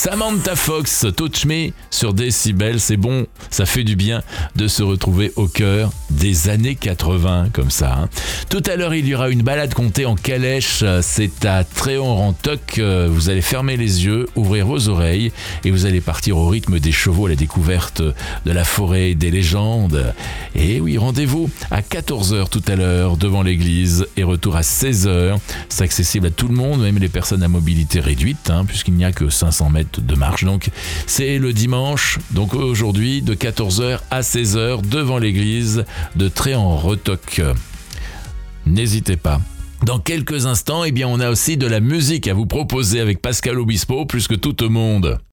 Samantha Fox, Touch Me sur Décibel, c'est bon, ça fait du bien de se retrouver au cœur des années 80 comme ça. Hein. Tout à l'heure, il y aura une balade comptée en calèche, c'est à Tréon-Rantoc, vous allez fermer les yeux, ouvrir vos oreilles et vous allez partir au rythme des chevaux à la découverte de la forêt, des légendes. Et oui, rendez-vous à 14h tout à l'heure devant l'église et retour à 16h. C'est accessible à tout le monde, même les personnes à mobilité réduite, puisqu'il n'y a que 500 mètres de marche. Donc c'est le dimanche, donc aujourd'hui de 14h à 16h devant l'église de Tréon-Rantoc. N'hésitez pas. Dans quelques instants, on a aussi de la musique à vous proposer avec Pascal Obispo, plus que tout au monde.